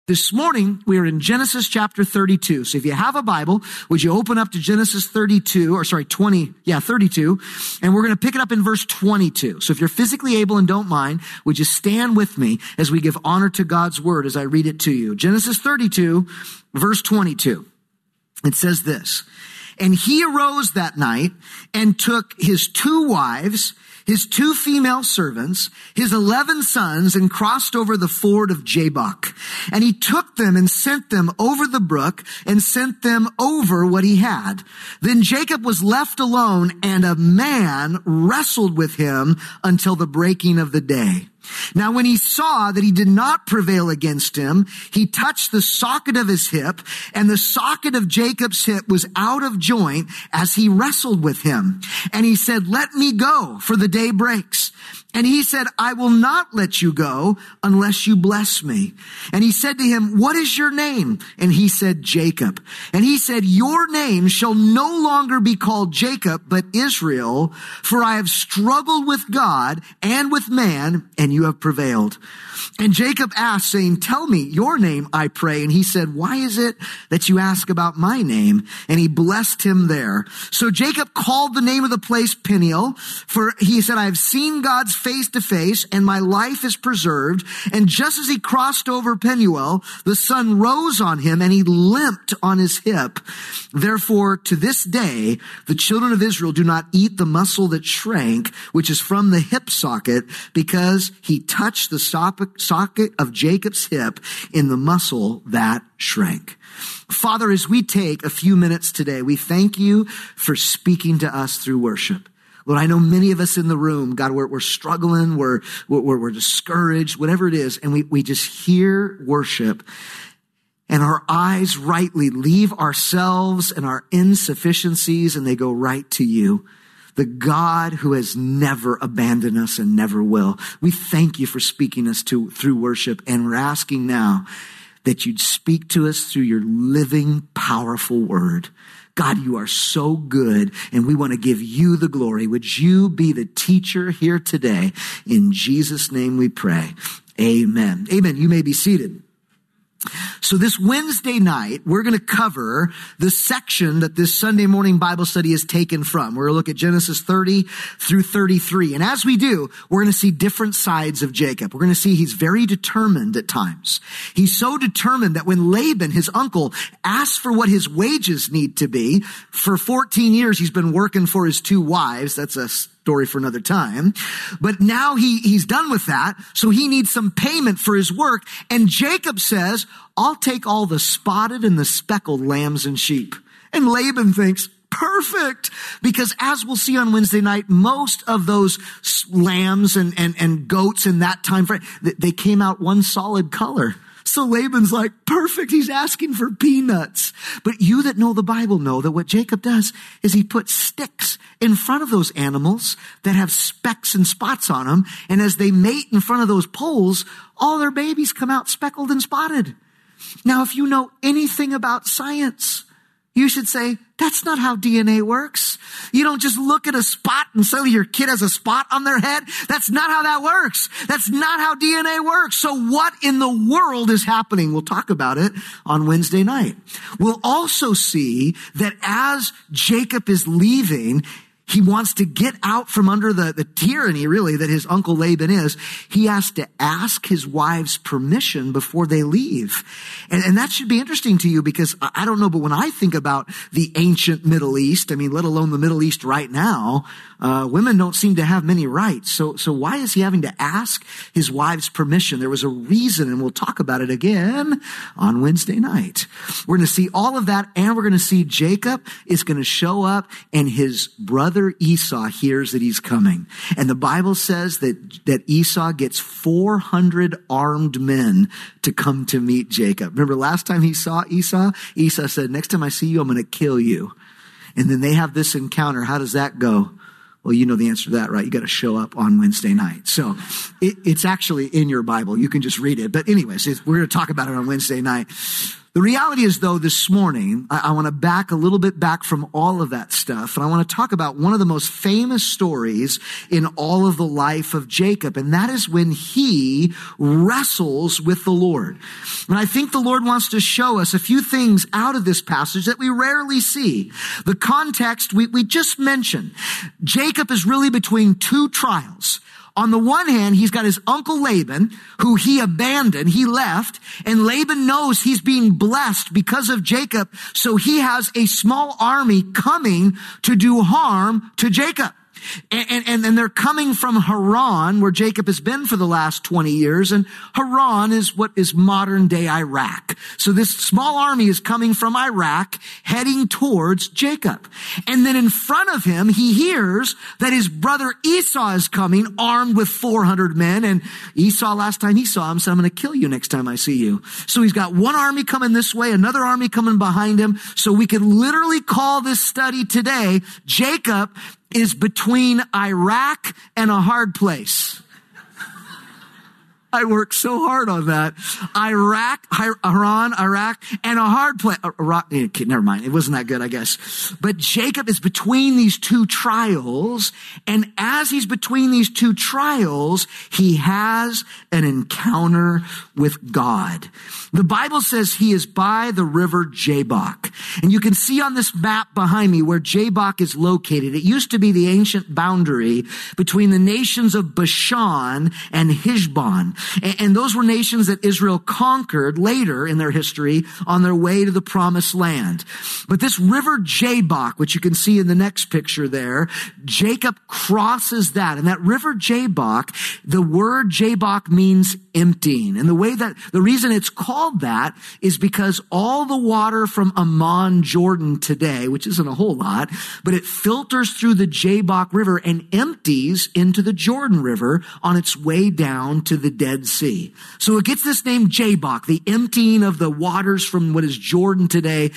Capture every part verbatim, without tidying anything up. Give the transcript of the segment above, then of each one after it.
This morning, we are in Genesis chapter thirty-two. So if you have a Bible, would you open up to Genesis thirty-two, or sorry, twenty, yeah, thirty-two, and we're going to pick it up in verse twenty-two. So if you're physically able and don't mind, would you stand with me as we give honor to God's word as I read it to you? Genesis thirty-two, verse twenty-two. It says this, "And he arose that night and took his two wives, his two female servants, his eleven sons, and crossed over the ford of Jabbok. And he took them and sent them over the brook and sent them over what he had. Then Jacob was left alone, and a man wrestled with him until the breaking of the day. Now when he saw that he did not prevail against him, he touched the socket of his hip, and the socket of Jacob's hip was out of joint as he wrestled with him. And he said, 'Let me go, for the day breaks.' And he said, 'I will not let you go unless you bless me.' And he said to him, 'What is your name?' And he said, 'Jacob.' And he said, 'Your name shall no longer be called Jacob, but Israel, for I have struggled with God and with man, and you have prevailed.' And Jacob asked, saying, 'Tell me your name, I pray.' And he said, 'Why is it that you ask about my name?' And he blessed him there. So Jacob called the name of the place Peniel, for he said, 'I have seen God's face to face, and my life is preserved.' And just as he crossed over Peniel, the sun rose on him, and he limped on his hip. Therefore, to this day, the children of Israel do not eat the muscle that shrank, which is from the hip socket, because he touched the socket of Jacob's hip in the muscle that shrank." Father, as we take a few minutes today, we thank you for speaking to us through worship. Lord, I know many of us in the room, God, we're, we're struggling, we're, we're, we're discouraged, whatever it is, and we, we just hear worship, and our eyes rightly leave ourselves and our insufficiencies, and they go right to you, the God who has never abandoned us and never will. We thank you for speaking us to through worship, and we're asking now that you'd speak to us through your living, powerful word. God, you are so good, and we want to give you the glory. Would you be the teacher here today? In Jesus' name we pray. Amen. Amen. You may be seated. So this Wednesday night, we're going to cover the section that this Sunday morning Bible study is taken from. We're going to look at Genesis thirty through thirty-three. And as we do, we're going to see different sides of Jacob. We're going to see he's very determined at times. He's so determined that when Laban, his uncle, asks for what his wages need to be, for fourteen years he's been working for his two wives. That's a story for another time. But now he, he's done with that, so he needs some payment for his work. And Jacob says, "I'll take all the spotted and the speckled lambs and sheep." And Laban thinks, perfect, because as we'll see on Wednesday night, most of those lambs and, and, and goats in that time frame, they came out one solid color. So Laban's like, perfect, he's asking for peanuts. But you that know the Bible know that what Jacob does is he puts sticks in front of those animals that have specks and spots on them. And as they mate in front of those poles, all their babies come out speckled and spotted. Now, if you know anything about science, you should say, that's not how D N A works. You don't just look at a spot and suddenly your kid has a spot on their head. That's not how that works. That's not how D N A works. So what in the world is happening? We'll talk about it on Wednesday night. We'll also see that as Jacob is leaving, he wants to get out from under the, the tyranny, really, that his uncle Laban is. He has to ask his wives permission before they leave. And, and that should be interesting to you, because I don't know, but when I think about the ancient Middle East, I mean, let alone the Middle East right now, uh, women don't seem to have many rights. So, so why is he having to ask his wives permission? There was a reason, and we'll talk about it again on Wednesday night. We're going to see all of that, and we're going to see Jacob is going to show up, and his brother Esau hears that he's coming. And the Bible says that, that Esau gets four hundred armed men to come to meet Jacob. Remember last time he saw Esau? Esau said, "Next time I see you, I'm going to kill you." And then they have this encounter. How does that go? Well, you know the answer to that, right? You got to show up on Wednesday night. So it, it's actually in your Bible. You can just read it. But anyways, we're going to talk about it on Wednesday night. The reality is, though, this morning, I, I want to back a little bit back from all of that stuff, and I want to talk about one of the most famous stories in all of the life of Jacob, and that is when he wrestles with the Lord. And I think the Lord wants to show us a few things out of this passage that we rarely see. The context we, we just mentioned. Jacob is really between two trials. On the one hand, he's got his uncle Laban, who he abandoned, he left, and Laban knows he's being blessed because of Jacob, so he has a small army coming to do harm to Jacob. And, and, and they're coming from Haran, where Jacob has been for the last twenty years. And Haran is what is modern day Iraq. So this small army is coming from Iraq, heading towards Jacob. And then in front of him, he hears that his brother Esau is coming, armed with four hundred men. And Esau, last time he saw him, said, I'm going to kill you next time I see you. So he's got one army coming this way, another army coming behind him. So we could literally call this study today, Jacob is between Iraq and a hard place. I worked so hard on that. Iraq, Haran, Iraq, and a hard place. Okay, never mind. It wasn't that good, I guess. But Jacob is between these two trials. And as he's between these two trials, he has an encounter with God. The Bible says he is by the river Jabbok. And you can see on this map behind me where Jabbok is located. It used to be the ancient boundary between the nations of Bashan and Heshbon. And those were nations that Israel conquered later in their history on their way to the promised land. But this river Jabbok, which you can see in the next picture there, Jacob crosses that. And that river Jabbok, the word Jabbok means emptying. And the way that, the reason it's called that is because all the water from Amman, Jordan today, which isn't a whole lot, but it filters through the Jabbok River and empties into the Jordan River on its way down to the Dead Sea. So it gets this name Jabbok, the emptying of the waters from what is Jordan today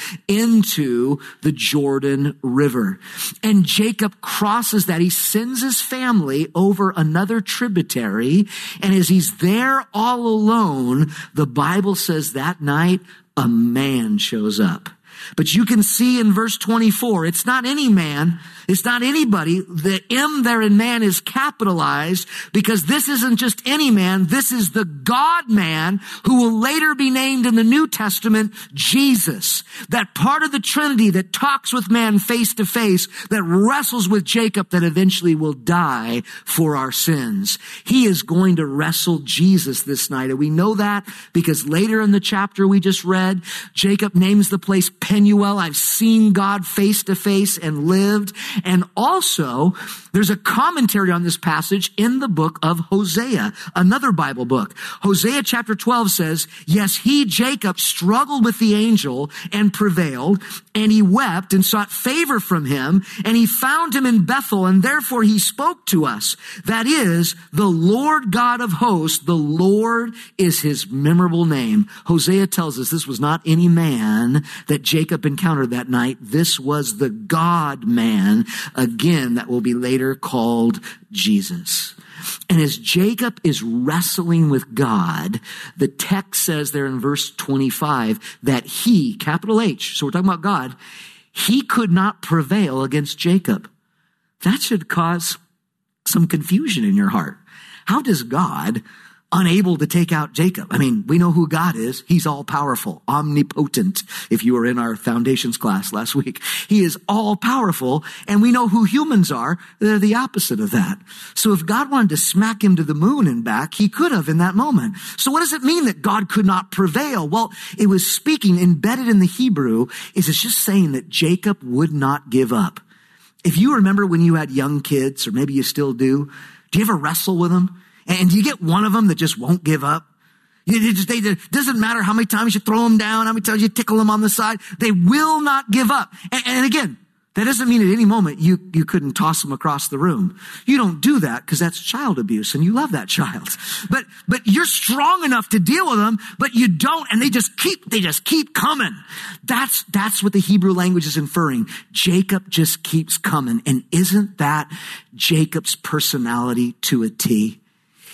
into the Jordan River. And Jacob crosses that. He sends his family over another tributary. And as he's there all alone, the Bible says that night a man shows up. But you can see in verse twenty-four, it's not any man, it's not anybody. The M there in man is capitalized because this isn't just any man, this is the God man who will later be named in the New Testament Jesus. That part of the Trinity that talks with man face to face, that wrestles with Jacob, that eventually will die for our sins. He is going to wrestle Jesus this night. And we know that because later in the chapter we just read, Jacob names the place Penuel. I've seen God face to face and lived. And also, there's a commentary on this passage in the book of Hosea, another Bible book. Hosea chapter twelve says, yes, he, Jacob, struggled with the angel and prevailed, and he wept and sought favor from him, and he found him in Bethel, and therefore he spoke to us. That is, the Lord God of hosts, the Lord is his memorable name. Hosea tells us this was not any man that Jacob encountered that night. This was the God man, again, that will be later called Jesus. And as Jacob is wrestling with God, the text says there in verse twenty-five that he, capital H, so we're talking about God, he could not prevail against Jacob. That should cause some confusion in your heart. How does God, unable to take out Jacob? I mean, we know who God is. He's all powerful, omnipotent. If you were in our foundations class last week, he is all powerful. And we know who humans are. They're the opposite of that. So if God wanted to smack him to the moon and back, he could have in that moment. So what does it mean that God could not prevail? Well, it was speaking embedded in the Hebrew is it's just saying that Jacob would not give up. If you remember when you had young kids, or maybe you still do, do you ever wrestle with them? And do you get one of them that just won't give up? It just, they, it doesn't matter how many times you throw them down, how many times you tickle them on the side. They will not give up. And, and again, that doesn't mean at any moment you, you couldn't toss them across the room. You don't do that because that's child abuse and you love that child. But, but you're strong enough to deal with them, but you don't. And they just keep, they just keep coming. That's, that's what the Hebrew language is inferring. Jacob just keeps coming. And isn't that Jacob's personality to a T?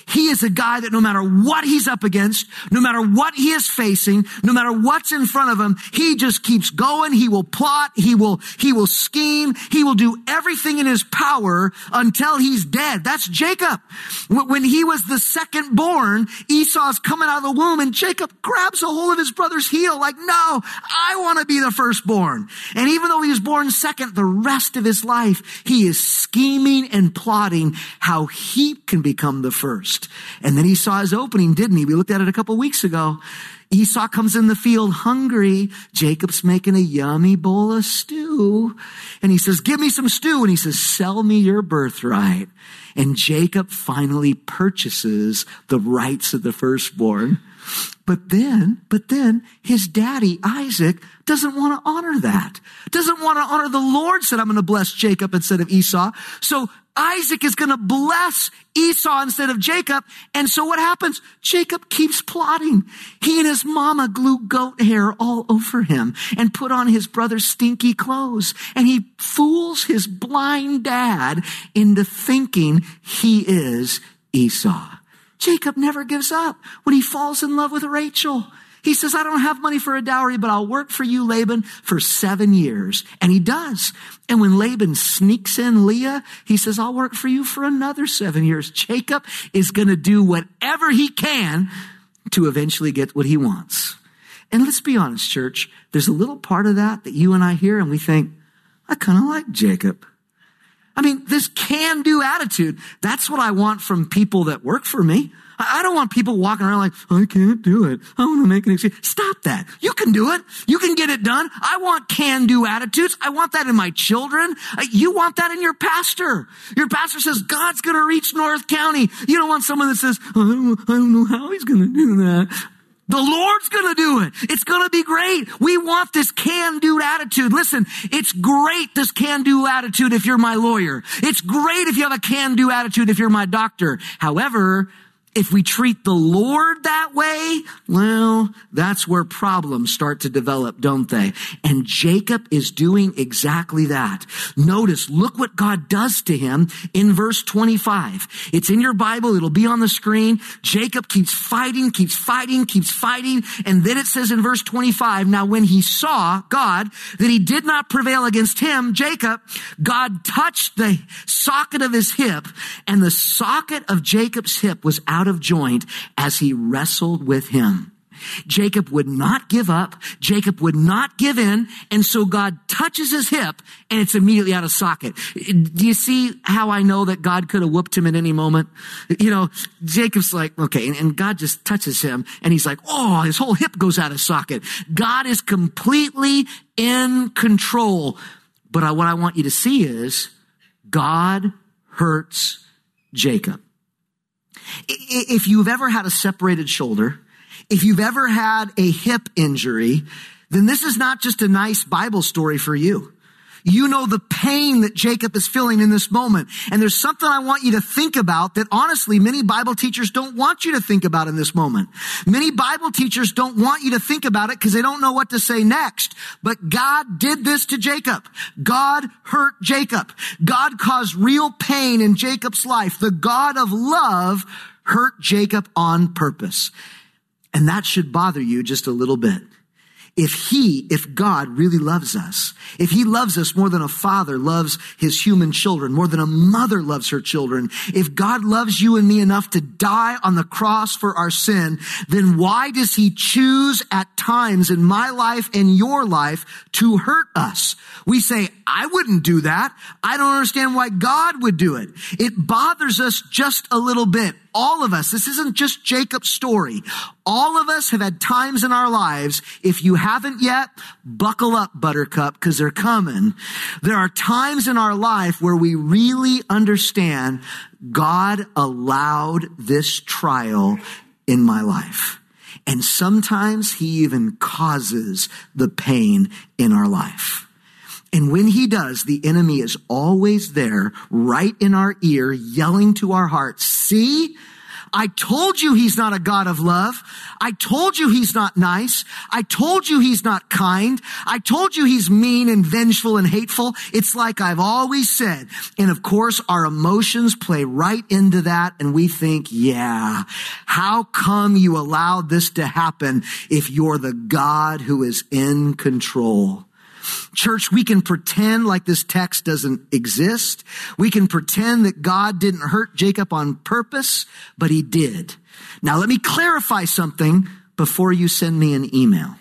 he is a guy that no matter what he's up against, no matter what he is facing, no matter what's in front of him, he just keeps going. He will plot. He will, he will scheme. He will do everything in his power until he's dead. That's Jacob. When he was the second born, Esau's coming out of the womb and Jacob grabs a hold of his brother's heel like, no, I want to be the firstborn. And even though he was born second, the rest of his life, he is scheming and plotting how he can become the first. And then he saw his opening, didn't he? We looked at it a couple weeks ago. Esau comes in the field hungry. Jacob's making a yummy bowl of stew. And he says, give me some stew. And he says, sell me your birthright. And Jacob finally purchases the rights of the firstborn. But then, but then his daddy, Isaac, doesn't want to honor that. Doesn't want to honor the Lord said, I'm going to bless Jacob instead of Esau. So Isaac is going to bless Esau instead of Jacob. And so what happens? Jacob keeps plotting. He and his mama glue goat hair all over him and put on his brother's stinky clothes. And he fools his blind dad into thinking he is Esau. Jacob never gives up when he falls in love with Rachel. He says, I don't have money for a dowry, but I'll work for you, Laban, for seven years. And he does. And when Laban sneaks in Leah, he says, I'll work for you for another seven years. Jacob is going to do whatever he can to eventually get what he wants. And let's be honest, church, there's a little part of that that you and I hear and we think, I kind of like Jacob. I mean, this can-do attitude, that's what I want from people that work for me. I don't want people walking around like, I can't do it. I want to make an excuse. Stop that. You can do it. You can get it done. I want can-do attitudes. I want that in my children. You want that in your pastor. Your pastor says, God's going to reach North County. You don't want someone that says, I don't, I don't know how he's going to do that. The Lord's going to do it. It's going to be great. We want this can-do attitude. Listen, it's great, this can-do attitude if you're my lawyer. It's great if you have a can-do attitude if you're my doctor. However, if we treat the Lord that way, well, that's where problems start to develop, don't they? And Jacob is doing exactly that. Notice, look what God does to him in verse twenty-five. It's in your Bible. It'll be on the screen. Jacob keeps fighting, keeps fighting, keeps fighting. And then it says in verse twenty-five, now when he saw, God, that he did not prevail against him, Jacob, God touched the socket of his hip, and the socket of Jacob's hip was out of joint as he wrestled with him. Jacob would not give up. Jacob would not give in. And so God touches his hip and it's immediately out of socket. Do you see how I know that God could have whooped him at any moment? You know, Jacob's like, okay, and God just touches him and he's like, oh, his whole hip goes out of socket. God is completely in control. But what I want you to see is God hurts Jacob. If you've ever had a separated shoulder, if you've ever had a hip injury, then this is not just a nice Bible story for you. You know the pain that Jacob is feeling in this moment. And there's something I want you to think about that honestly many Bible teachers don't want you to think about in this moment. Many Bible teachers don't want you to think about it because they don't know what to say next. But God did this to Jacob. God hurt Jacob. God caused real pain in Jacob's life. The God of love hurt Jacob on purpose. And that should bother you just a little bit. If he, if God really loves us, if he loves us more than a father loves his human children, more than a mother loves her children, if God loves you and me enough to die on the cross for our sin, then why does he choose at times in my life and your life to hurt us? We say, I wouldn't do that. I don't understand why God would do it. It bothers us just a little bit. All of us, this isn't just Jacob's story. All of us have had times in our lives, if you haven't yet, buckle up, buttercup, because they're coming. There are times in our life where we really understand God allowed this trial in my life. And sometimes he even causes the pain in our life. And when he does, the enemy is always there, right in our ear, yelling to our hearts, see, I told you he's not a God of love. I told you he's not nice. I told you he's not kind. I told you he's mean and vengeful and hateful. It's like I've always said. And of course, our emotions play right into that. And we think, yeah, how come you allowed this to happen if you're the God who is in control? Church, we can pretend like this text doesn't exist. We can pretend that God didn't hurt Jacob on purpose, but he did. Now, let me clarify something before you send me an email.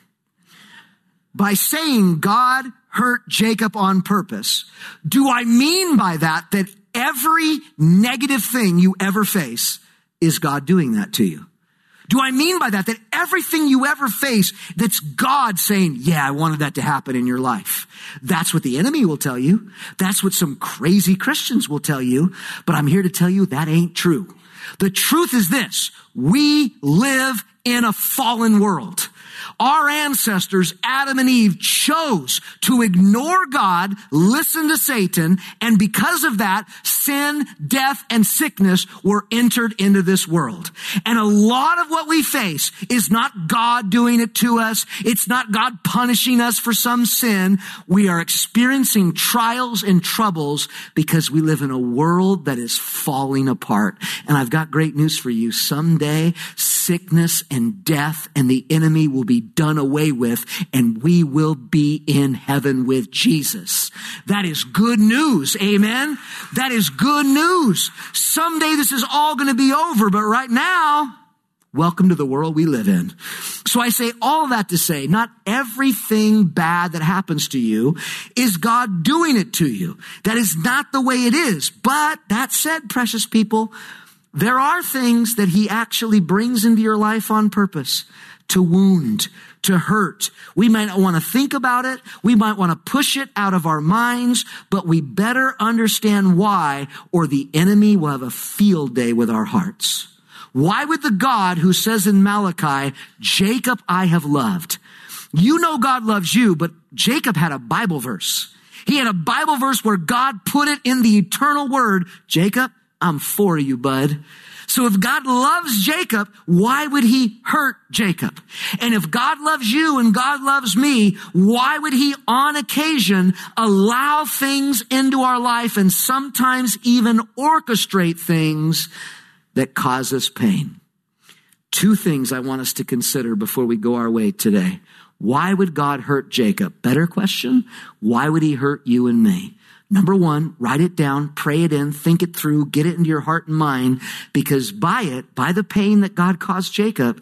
By saying God hurt Jacob on purpose, do I mean by that that every negative thing you ever face is God doing that to you? Do I mean by that that everything you ever face, that's God saying, yeah, I wanted that to happen in your life? That's what the enemy will tell you. That's what some crazy Christians will tell you. But I'm here to tell you that ain't true. The truth is this: we live in a fallen world. Our ancestors, Adam and Eve, chose to ignore God, listen to Satan, and because of that, sin, death, and sickness were entered into this world. And a lot of what we face is not God doing it to us. It's not God punishing us for some sin. We are experiencing trials and troubles because we live in a world that is falling apart. And I've got great news for you. Someday, sickness and death and the enemy will be done away with, and we will be in heaven with Jesus. That is good news. Amen. That is good news. Someday this is all going to be over, but right now, welcome to the world we live in. So I say all that to say, not everything bad that happens to you is God doing it to you. That is not the way it is. But that said, precious people, there are things that he actually brings into your life on purpose to wound, to hurt. We might not want to think about it. We might want to push it out of our minds, but we better understand why, or the enemy will have a field day with our hearts. Why would the God who says in Malachi, Jacob I have loved? You know God loves you, but Jacob had a Bible verse. He had a Bible verse where God put it in the eternal word, Jacob, I'm for you, bud. So if God loves Jacob, why would he hurt Jacob? And if God loves you and God loves me, why would he on occasion allow things into our life and sometimes even orchestrate things that cause us pain? Two things I want us to consider before we go our way today. Why would God hurt Jacob? Better question, why would he hurt you and me? Number one, write it down, pray it in, think it through, get it into your heart and mind, because by it, by the pain that God caused Jacob,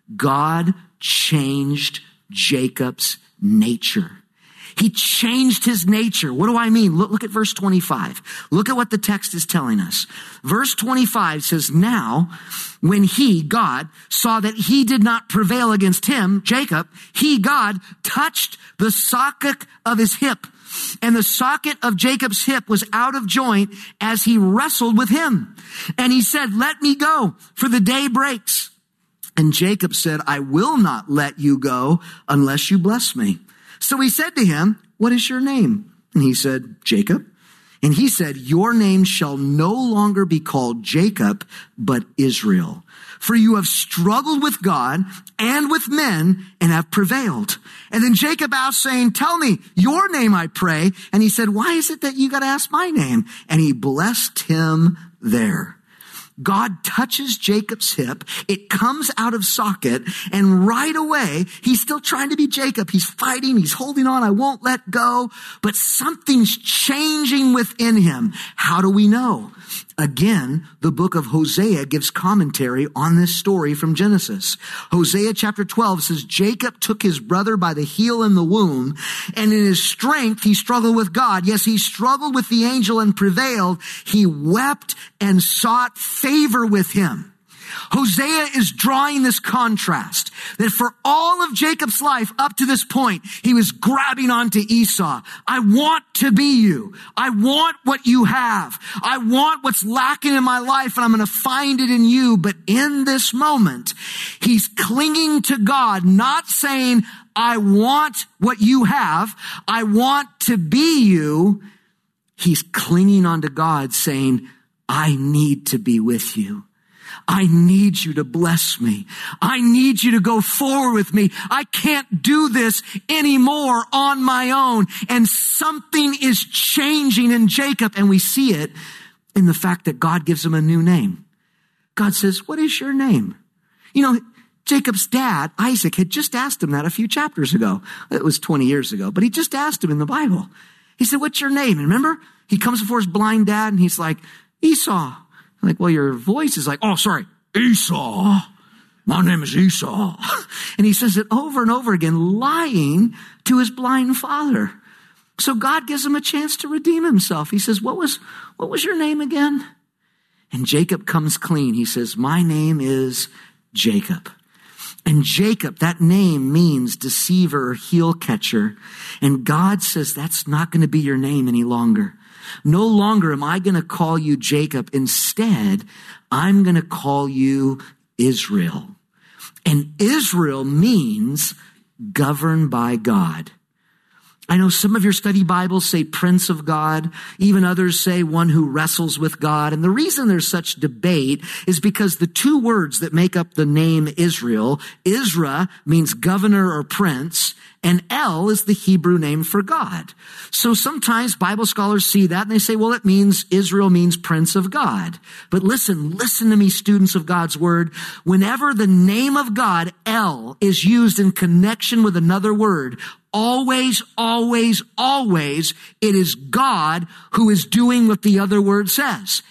God changed Jacob's nature. He changed his nature. What do I mean? Look, look at verse twenty-five. Look at what the text is telling us. Verse twenty-five says, now, when he, God, saw that he did not prevail against him, Jacob, he, God, touched the socket of his hip. And the socket of Jacob's hip was out of joint as he wrestled with him. And he said, let me go, for the day breaks. And Jacob said, I will not let you go unless you bless me. So he said to him, what is your name? And he said, Jacob. And he said, your name shall no longer be called Jacob, but Israel. For you have struggled with God and with men and have prevailed. And then Jacob asked, saying, tell me your name, I pray. And he said, why is it that you got to ask my name? And he blessed him there. God touches Jacob's hip. It comes out of socket. And right away, he's still trying to be Jacob. He's fighting. He's holding on. I won't let go. But something's changing within him. How do we know? Again, the book of Hosea gives commentary on this story from Genesis. Hosea chapter twelve says, Jacob took his brother by the heel in the womb, and in his strength he struggled with God. Yes, he struggled with the angel and prevailed. He wept and sought favor with him. Hosea is drawing this contrast that for all of Jacob's life up to this point, he was grabbing onto Esau. I want to be you. I want what you have. I want what's lacking in my life, and I'm going to find it in you. But in this moment, he's clinging to God, not saying, I want what you have. I want to be you. He's clinging onto God saying, I need to be with you. I need you to bless me. I need you to go forward with me. I can't do this anymore on my own. And something is changing in Jacob, and we see it in the fact that God gives him a new name. God says, what is your name? You know, Jacob's dad, Isaac, had just asked him that a few chapters ago. It was twenty years ago, but he just asked him in the Bible. He said, what's your name? And remember, he comes before his blind dad and he's like, Esau. I'm like, well, your voice is like, oh, sorry, Esau. My name is Esau. And he says it over and over again, lying to his blind father. So God gives him a chance to redeem himself. He says, what was, what was your name again? And Jacob comes clean. He says, my name is Jacob. And Jacob, that name means deceiver or heel catcher. And God says, that's not going to be your name any longer. No longer am I going to call you Jacob. Instead, I'm going to call you Israel. And Israel means governed by God. I know some of your study Bibles say Prince of God. Even others say one who wrestles with God. And the reason there's such debate is because the two words that make up the name Israel, Isra means governor or prince, and El is the Hebrew name for God. So sometimes Bible scholars see that and they say, well, it means Israel means Prince of God. But listen, listen to me, students of God's word. Whenever the name of God, El, is used in connection with another word, always, always, always, it is God who is doing what the other word says.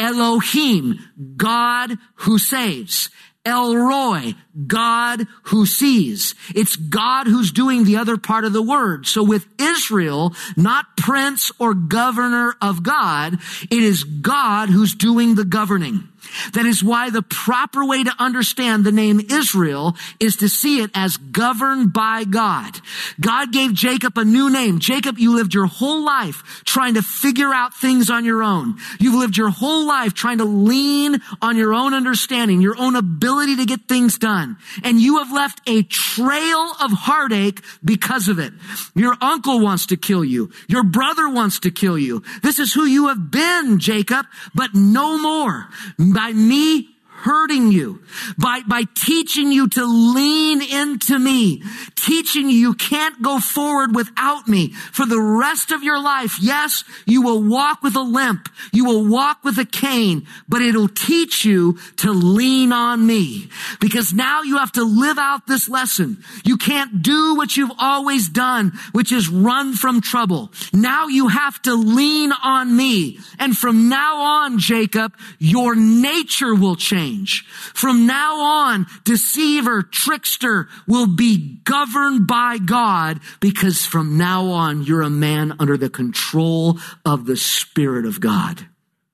Elohim, God who saves. El Roi, God who sees. It's God who's doing the other part of the word. So with Israel, not prince or governor of God, it is God who's doing the governing. That is why the proper way to understand the name Israel is to see it as governed by God. God gave Jacob a new name. Jacob, you lived your whole life trying to figure out things on your own. You've lived your whole life trying to lean on your own understanding, your own ability to get things done. And you have left a trail of heartache because of it. Your uncle wants to kill you. Your brother wants to kill you. This is who you have been, Jacob, but no more. By me hurting you, by, by teaching you to lean into me, teaching you you can't go forward without me for the rest of your life. Yes, you will walk with a limp. You will walk with a cane, but it'll teach you to lean on me because now you have to live out this lesson. You can't do what you've always done, which is run from trouble. Now you have to lean on me. And from now on, Jacob, your nature will change. From now on, deceiver, trickster will be governed by God because from now on, you're a man under the control of the Spirit of God.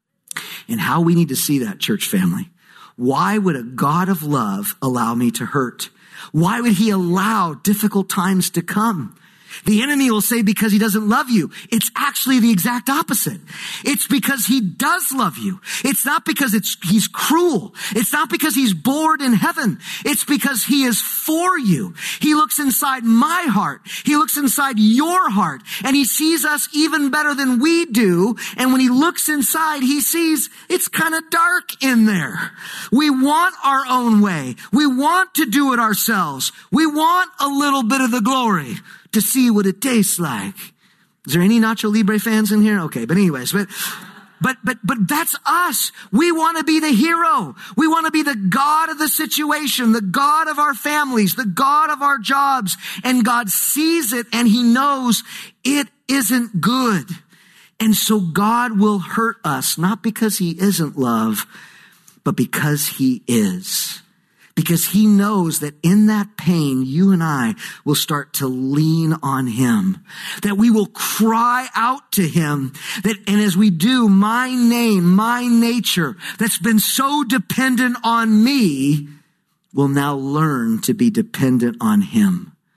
And how we need to see that, church family. Why would a God of love allow me to hurt? Why would he allow difficult times to come? The enemy will say because he doesn't love you. It's actually the exact opposite. It's because he does love you. It's not because it's he's cruel. It's not because he's bored in heaven. It's because he is for you. He looks inside my heart. He looks inside your heart. And he sees us even better than we do. And when he looks inside, he sees it's kind of dark in there. We want our own way. We want to do it ourselves. We want a little bit of the glory to see what it tastes like. Is there any Nacho Libre fans in here? Okay, but anyways, but, but, but, but that's us. We want to be the hero. We want to be the God of the situation, the God of our families, the God of our jobs. And God sees it and he knows it isn't good. And so God will hurt us, not because he isn't love, but because he is. Because he knows that in that pain, you and I will start to lean on him. That we will cry out to him. That, and as we do, my name, my nature, that's been so dependent on me, will now learn to be dependent on him.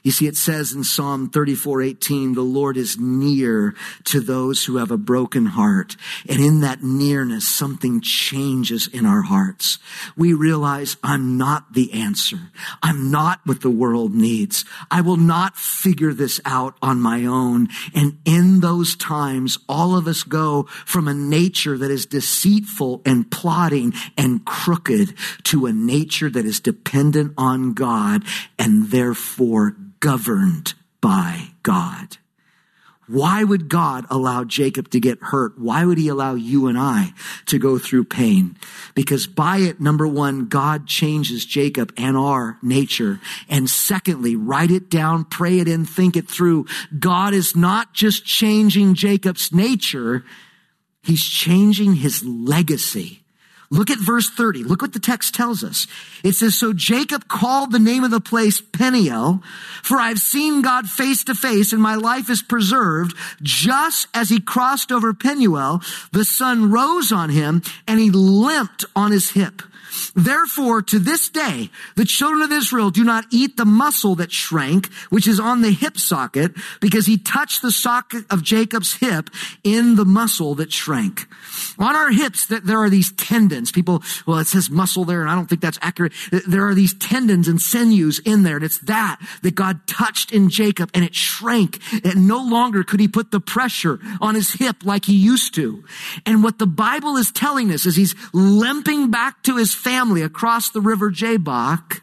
You see, it says in Psalm thirty-four eighteen, the Lord is near to those who have a broken heart. And in that nearness, something changes in our hearts. We realize I'm not the answer. I'm not what the world needs. I will not figure this out on my own. And in those times, all of us go from a nature that is deceitful and plotting and crooked to a nature that is dependent on God and therefore governed by God. Why would God allow Jacob to get hurt? Why would he allow you and I to go through pain? Because by it, number one, God changes Jacob and our nature. And secondly, write it down, pray it in, think it through. God is not just changing Jacob's nature, he's changing his legacy. Look at verse thirty. Look what the text tells us. It says, so Jacob called the name of the place Peniel, for I've seen God face to face and my life is preserved. Just as he crossed over Penuel, the sun rose on him and he limped on his hip. Therefore, to this day, the children of Israel do not eat the muscle that shrank, which is on the hip socket, because he touched the socket of Jacob's hip in the muscle that shrank. On our hips, there are these tendons. People, well, it says muscle there, and I don't think that's accurate. There are these tendons and sinews in there, and it's that that God touched in Jacob, and it shrank. And no longer could he put the pressure on his hip like he used to. And what the Bible is telling us is he's limping back to his family across the river Jabbok.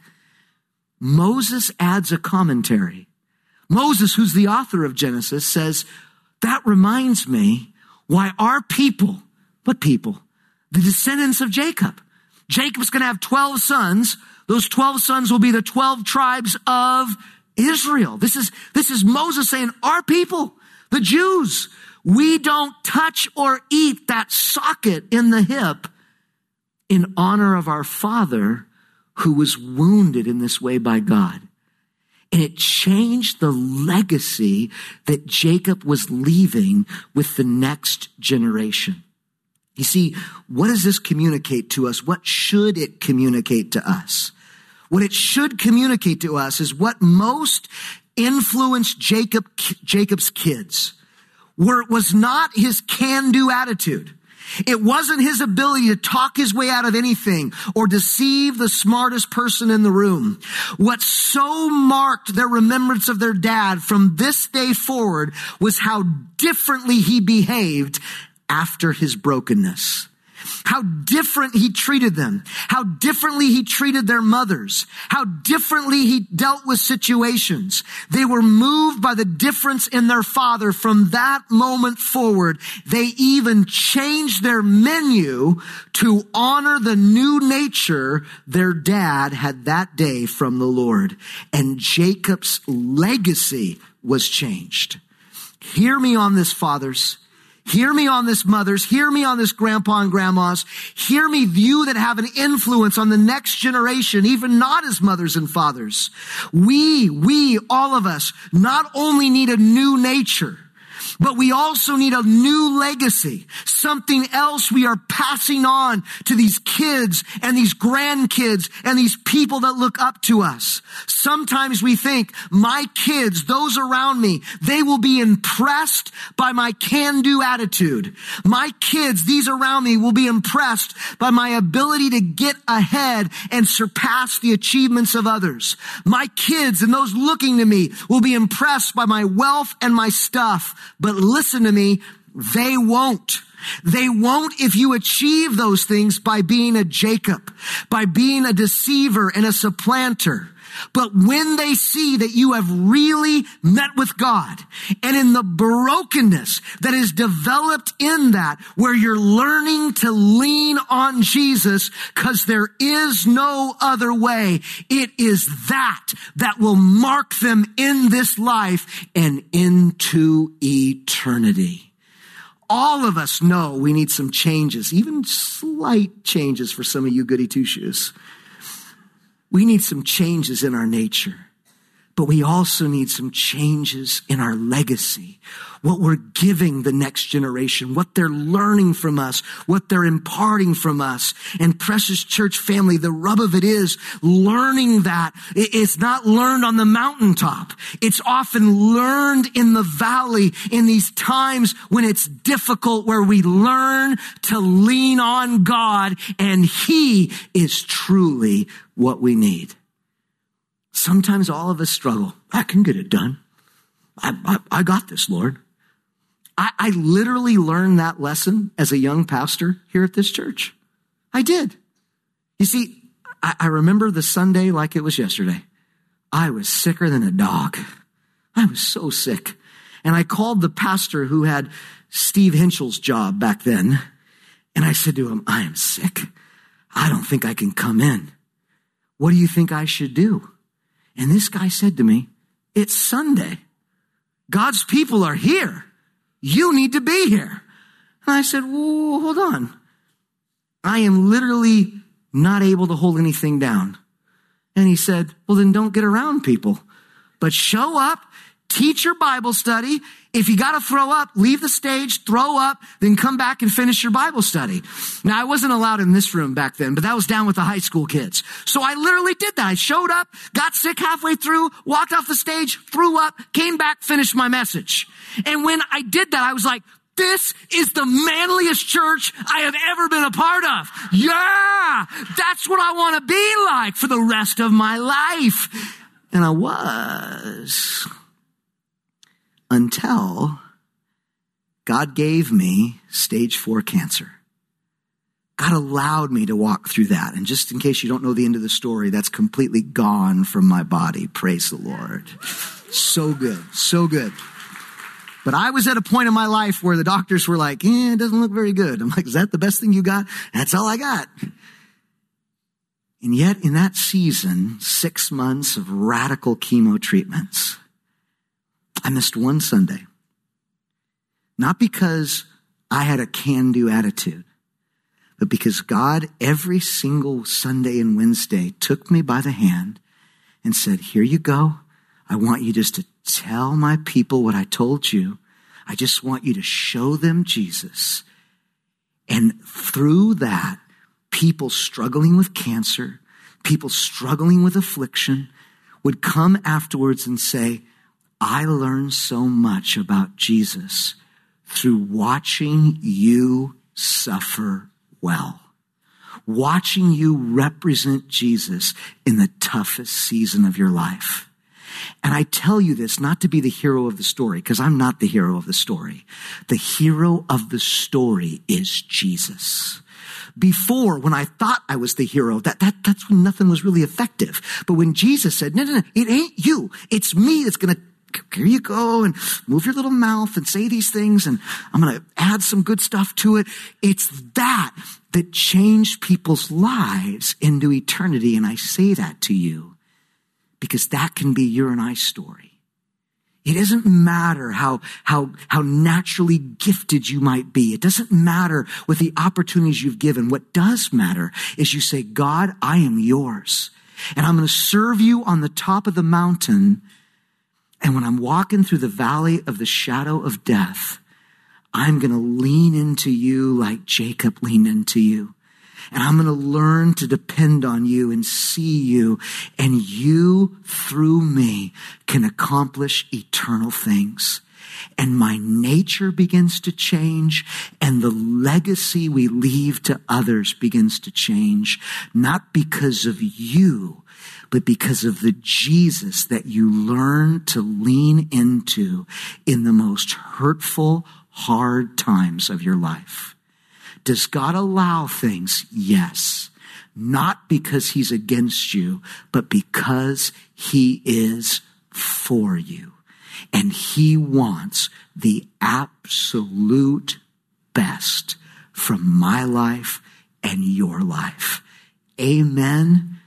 Moses adds a commentary. Moses, who's the author of Genesis, says, that reminds me why our people, what people? The descendants of Jacob. Jacob's going to have twelve sons. Those twelve sons will be the twelve tribes of Israel. This is, this is Moses saying, our people, the Jews, we don't touch or eat that socket in the hip in honor of our father who was wounded in this way by God. And it changed the legacy that Jacob was leaving with the next generation. You see, what does this communicate to us? What should it communicate to us? What it should communicate to us is what most influenced Jacob, Jacob's kids were, was not his can-do attitude. It wasn't his ability to talk his way out of anything or deceive the smartest person in the room. What so marked their remembrance of their dad from this day forward was how differently he behaved after his brokenness. How different he treated them. How differently he treated their mothers. How differently he dealt with situations. They were moved by the difference in their father from that moment forward. They even changed their menu to honor the new nature their dad had that day from the Lord. And Jacob's legacy was changed. Hear me on this, fathers. Hear me on this, mothers. Hear me on this, grandpa and grandmas. Hear me, you that have an influence on the next generation, even not as mothers and fathers. We, we, all of us, not only need a new nature, but we also need a new legacy, something else we are passing on to these kids and these grandkids and these people that look up to us. Sometimes we think, my kids, those around me, they will be impressed by my can-do attitude. My kids, these around me, will be impressed by my ability to get ahead and surpass the achievements of others. My kids and those looking to me will be impressed by my wealth and my stuff. But listen to me, they won't. They won't if you achieve those things by being a Jacob, by being a deceiver and a supplanter. But when they see that you have really met with God and in the brokenness that is developed in that, where you're learning to lean on Jesus because there is no other way, it is that that will mark them in this life and into eternity. All of us know we need some changes, even slight changes for some of you goody two-shoes. We need some changes in our nature. But we also need some changes in our legacy, what we're giving the next generation, what they're learning from us, what they're imparting from us. And precious church family, the rub of it is learning that. It's not learned on the mountaintop. It's often learned in the valley, in these times when it's difficult, where we learn to lean on God, and He is truly what we need. Sometimes all of us struggle. I can get it done. I, I, I got this, Lord. I, I literally learned that lesson as a young pastor here at this church. I did. You see, I, I remember the Sunday like it was yesterday. I was sicker than a dog. I was so sick. And I called the pastor who had Steve Hinchel's job back then. And I said to him, I am sick. I don't think I can come in. What do you think I should do? And this guy said to me, it's Sunday. God's people are here. You need to be here. And I said, whoa, hold on. I am literally not able to hold anything down. And he said, well, then don't get around people, but show up, teach your Bible study. If you got to throw up, leave the stage, throw up, then come back and finish your Bible study. Now, I wasn't allowed in this room back then, but that was down with the high school kids. So I literally did that. I showed up, got sick halfway through, walked off the stage, threw up, came back, finished my message. And when I did that, I was like, this is the manliest church I have ever been a part of. Yeah, that's what I want to be like for the rest of my life. And I was... until God gave me stage four cancer. God allowed me to walk through that. And just in case you don't know the end of the story, that's completely gone from my body. Praise the Lord. So good. So good. But I was at a point in my life where the doctors were like, eh, it doesn't look very good. I'm like, is that the best thing you got? That's all I got. And yet in that season, six months of radical chemo treatments, I missed one Sunday. Not because I had a can-do attitude, but because God every single Sunday and Wednesday took me by the hand and said, here you go. I want you just to tell my people what I told you. I just want you to show them Jesus. And through that, people struggling with cancer, people struggling with affliction would come afterwards and say, I learned so much about Jesus through watching you suffer well, watching you represent Jesus in the toughest season of your life. And I tell you this not to be the hero of the story, because I'm not the hero of the story. The hero of the story is Jesus. Before, when I thought I was the hero, that, that, that's when nothing was really effective. But when Jesus said, no, no, no, it ain't you. It's me that's going to, here you go, and move your little mouth and say these things, and I'm going to add some good stuff to it. It's that that changed people's lives into eternity. And I say that to you because that can be your and I's story. It doesn't matter how, how, how naturally gifted you might be. It doesn't matter with the opportunities you've given. What does matter is you say, God, I am yours, and I'm going to serve you on the top of the mountain. And when I'm walking through the valley of the shadow of death, I'm going to lean into you like Jacob leaned into you. And I'm going to learn to depend on you and see you. And you, through me, can accomplish eternal things. And my nature begins to change, and the legacy we leave to others begins to change. Not because of you, but because of the Jesus that you learn to lean into in the most hurtful, hard times of your life. Does God allow things? Yes. Not because he's against you, but because he is for you. And he wants the absolute best from my life and your life. Amen